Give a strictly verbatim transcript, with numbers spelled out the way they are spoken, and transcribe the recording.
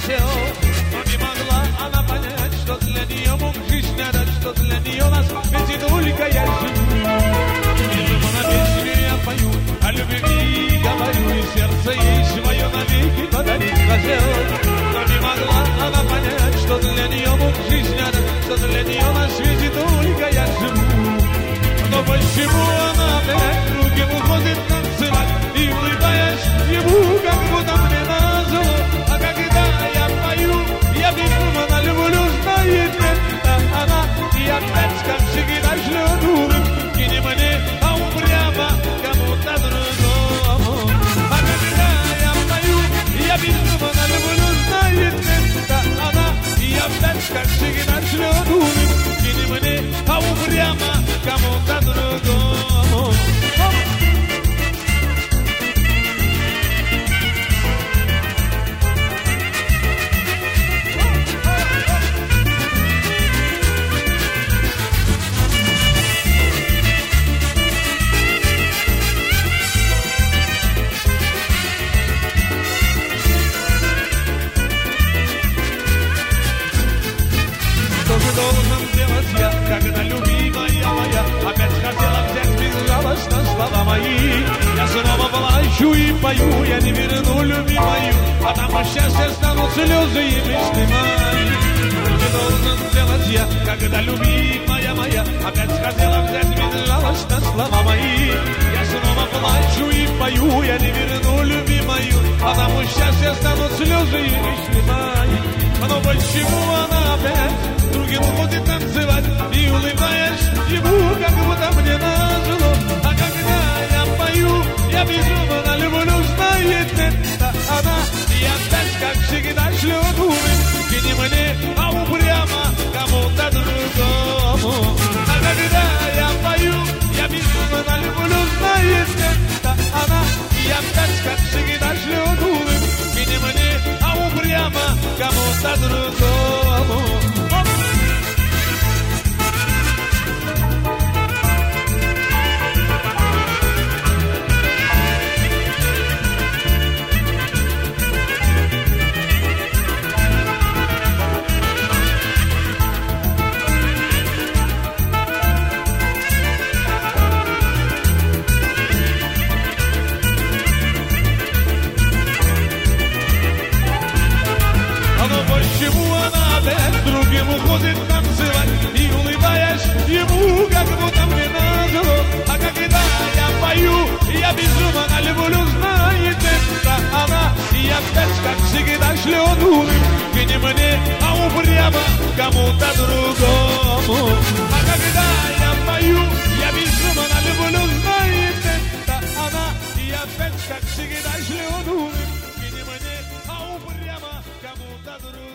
хотел, но не могла она понять, что для нее мог жизнь не дать, что для нее нас ведь и только я живу. Вижу, на песне я пою, о любви говорю, и сердце ей свое навеки подарить хотел, но не могла она понять, что для нее мог жизнь не дать, что для нее на свете только я живу. Но почему она опять другим уходит танцевать и улыбаясь ему, как будто мне назло? А когда я пою, я безумно люблю, знает это она. И опять, как всегда, шлет улыбки не мне, а упрямо кому-то другому. А когда я пою, я безумно люблю, знает это она. И опять, как всегда, шлет улыбки не мне, а упрямо кому-то другому. Что же должен делать я, когда любимая моя опять хотела взять безжалостно слова мои? Я снова плачу и пою, я не верну любимую, потому счастье станут слезы и мечты мои. Что же должен делать я, когда любимая моя опять хотела взять безжалостно слова мои? Я снова плачу и пою, я не верну любимую, потому счастье станут слезы и мечты мои. Но почему она опять другим ходит танцевать и улыбаясь ему, как будто мне назло? А когда я пою, я безумно люблю, знает это она. И опять, как всегда, шлет улыбки не мне, а упрямо кому-то другому. А когда я пою, я безумно люблю, знает это она. И опять, как всегда, шлет улыбки не мне, а упрямо кому-то другому. Почему она опять другим уходит танцевать и улыбаясь ему, как будто мне назло? А когда я пою, я безумно люблю, знает это она. И опять, как всегда, шлет улыбки не мне, а упрямо кому-то другому. А когда я пою, я безумно люблю, знает это она. И опять, как всегда, шлет улыбки не мне, а упрямо кому-то другому.